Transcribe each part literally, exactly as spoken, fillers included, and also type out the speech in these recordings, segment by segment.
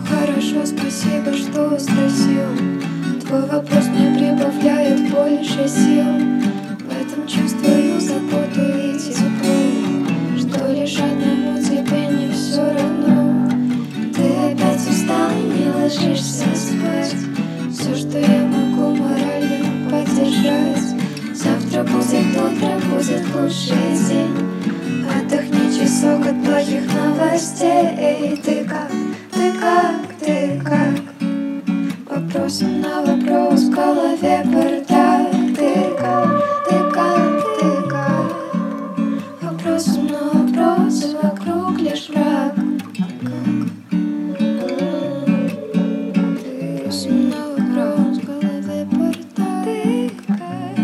хорошо, спасибо, что спросил. Твой вопрос мне прибавляет больше сил. В этом чувствую заботу и тепло, что лишь одному тебе не все равно. Ты опять устал и не ложишься спать. Все, что я могу, морально поддержать. Завтра будет утро, будет лучший день. Отдохни часок от плохих новостей. Ты как, ты как, ты как? Вопросом на вопрос в голове бардак. Ты как, ты как, ты как? Вопросом на вопрос, вокруг лишь враг. Вопросом на вопрос в голове бардак. Ты как?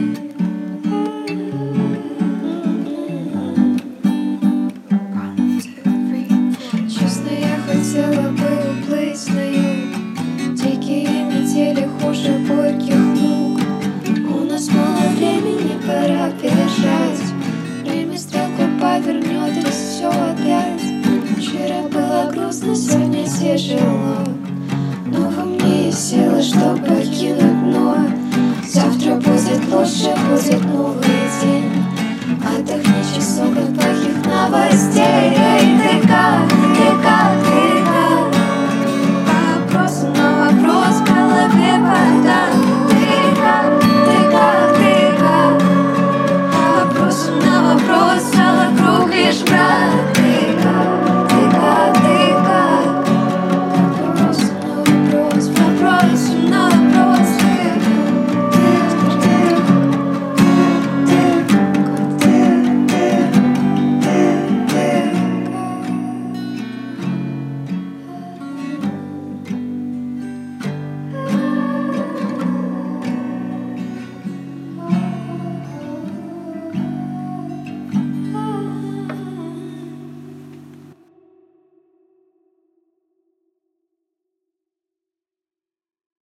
Честно, я хотела бы уплыть на юг. Дикие метели хуже горьких мук. У нас мало времени, пора бежать. Время стрелку повернет и все опять. Вчера было грустно, сегодня тяжело.